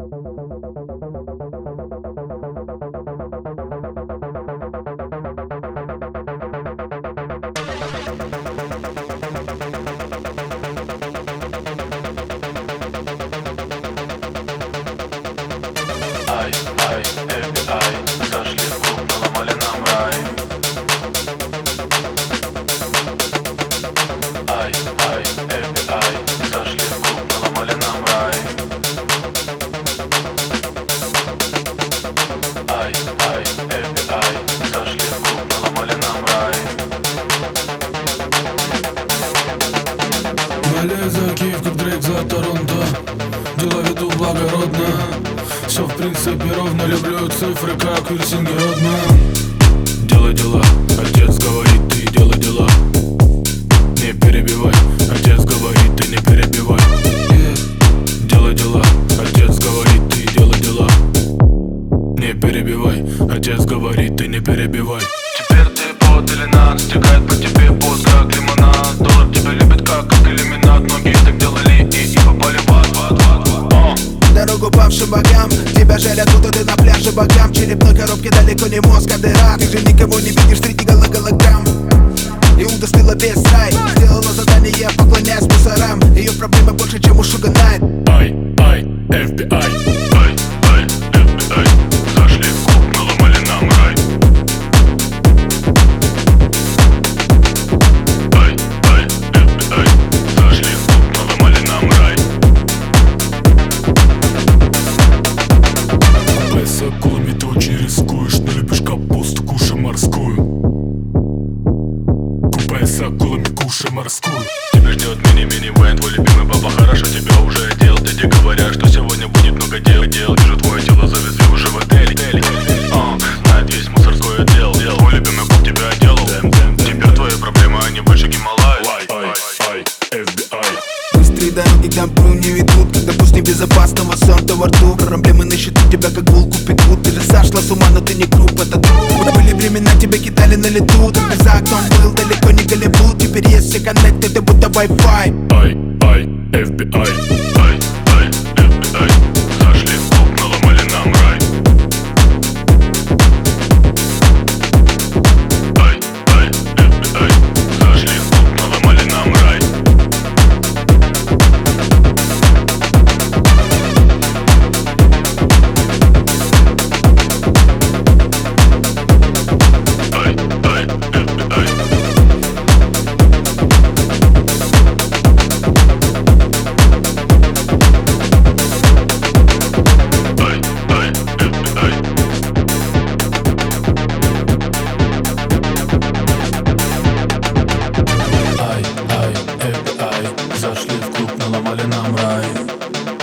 Болею за Киев, как Дрейк за Торонто. Дела веду благородно. Все в принципе ровно. Люблю цифры, как пирсинги родно. Делай дела, отец говорит, ты делай дела. Не перебивай, отец говорит, ты не перебивай. Делай дела, отец говорит, ты делай дела. Не перебивай, отец говорит, ты не перебивай. Теперь ты под или над, стекает по тебе пот, как лимонад. Город тебя любит как иллюминат. Многие так делали и попали в ад. Дорогу павшим богам, тебя жалят, будто ты на пляже богам. Черепной коробке далеко не мозг, а дыра. Ты же никого не видишь среди голограмм. Иуда стыла весь рай, сделала задание, поклоняясь мусорам. Ее проблемы больше, чем у Шуга Найт. Ай, FBI. FBI, зашли в клуб, наломали нам рай. FBI, зашли в клуб, наломали нам рай. Купай с акулами, ты очень рискуешь. Не любишь капусту, кушай морскую. Купай с акулами, кушай морскую. Тебя ждет мини-мини-вэн, твой любимый папа хорошо тебя уже одел. Дяди говорят, что сегодня будет много дел. Вижу, твое тело завезли уже в отель. Знает весь мусорской отдел. Твой любимый поп тебя одел. Теперь твои проблемы, они больше Гималай. FBI. Быстрые дороги к добру не ведут, допустим, безопасного солнца во рту. Проблемы на счету тебя как булку пекут. Ты же сошла с ума, но ты не круг, это друг. Были времена, тебя кидали на лету. Ты за окном был, далеко не Голливуд. Теперь есть все коннекты, ты будто Wi-Fi. FBI. FBI, зашли в клуб, наломали нам рай. FBI, зашли в клуб, наломали нам рай. FBI. Зашли в клуб, наломали нам рай.